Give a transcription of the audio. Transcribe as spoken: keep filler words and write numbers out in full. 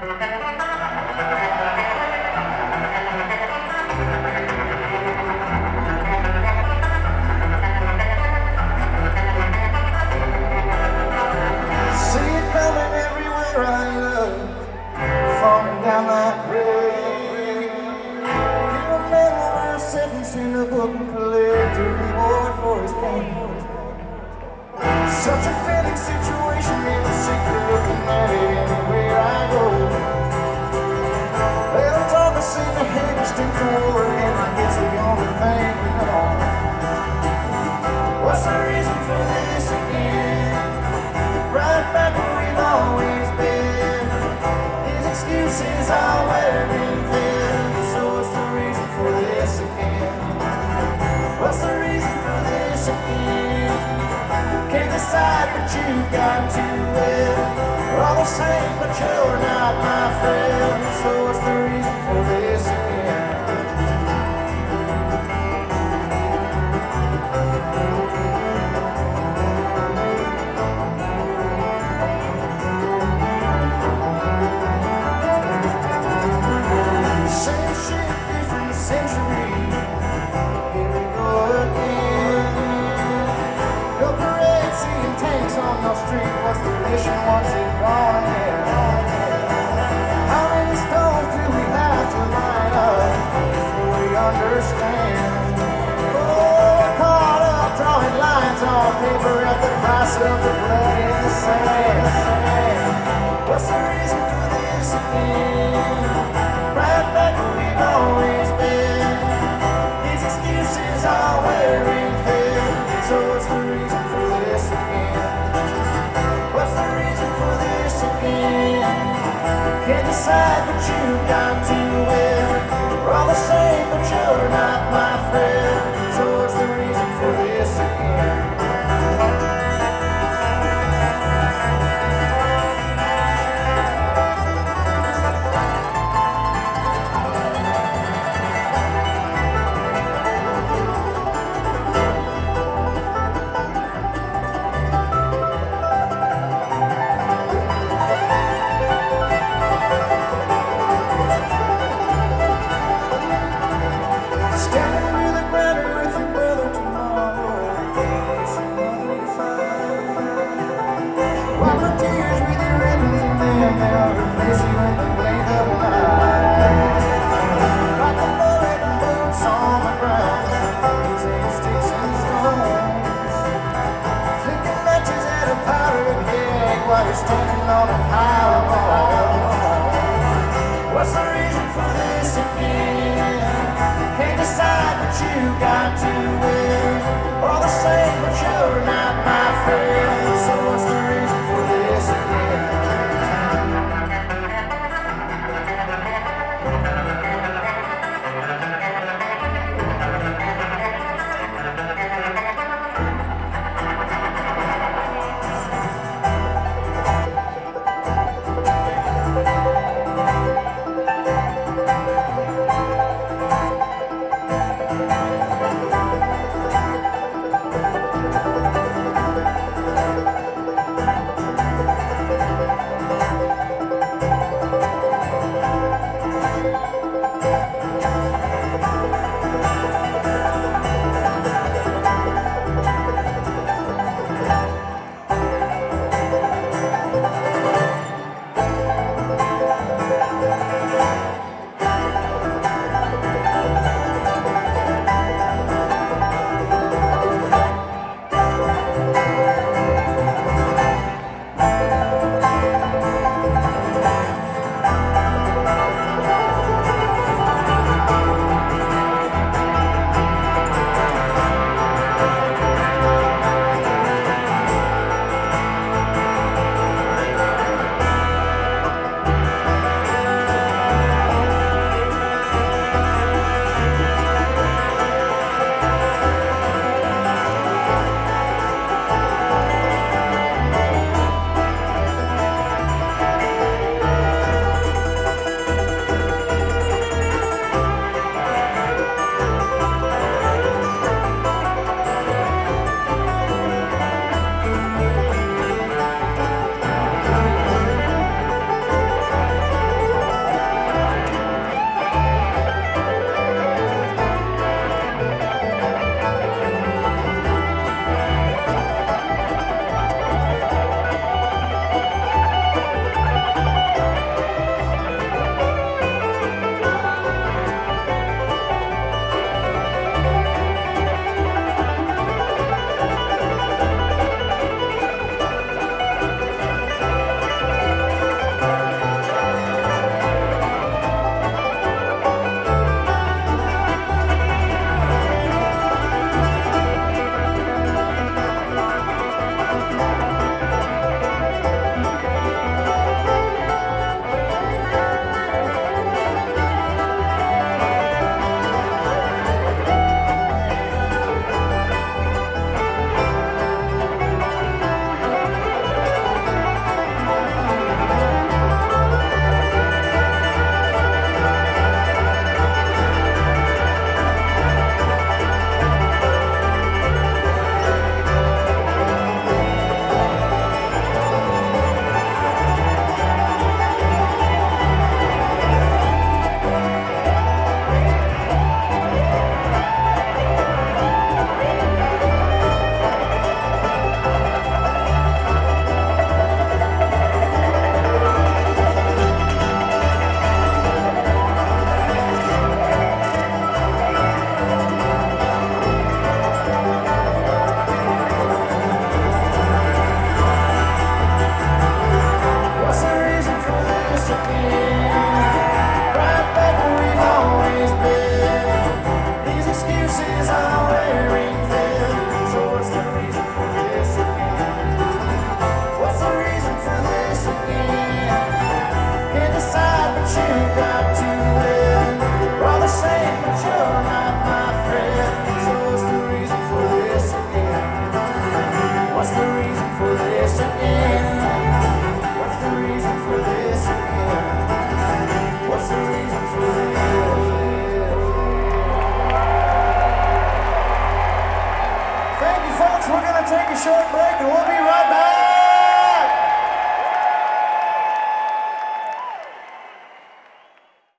Such a fitting situation, ain't sick of looking at it anywhere I go. Little talk of seem to hate us to war, and I guess the only thing we know. What's the reason for this again? Right back where we've always been. These excuses are wearing thin. So what's the reason for this again? What's the reason for this again? Can't decide, but you've got to win. We're all the same, but you're not my friend. So what's the reason for this again? Same shit, different century. Here we go again. No parade, seeing tanks on the street. What's the mission? What's it gonna get? How many stones do we have to line up before we understand? Oh, we're caught up drawing lines on paper at the price of the blood in the sand. What's the reason for this again? Right back where we've always been. These excuses are wearing thin. So what's the reason for this again? What's the reason for this again? Can't decide, but you've got to win. We're all the same, but you're not my friend. So what's the reason for this again? Standing near the granary with your brother tomorrow. Kissing mother goodbye. Wipe the tears with your ribbons and then they'll replace you in the blink of an eye. Like a bullet and boots on the ground. These ain't sticks and stones. Flicking matches at a powdered keg while you're standing on a pile of bones. What's the reason for this again? Can't decide, but you got to win. We're all the same, but you're not my friend. So what's the reason for this again? decide, but you got to win. We're all the same, but you're not my friend. So what's the reason for this again? What's the reason for this again? What's the reason for this again? What's the reason for this? Thank you, folks. We're going to take a short break and we'll be right back.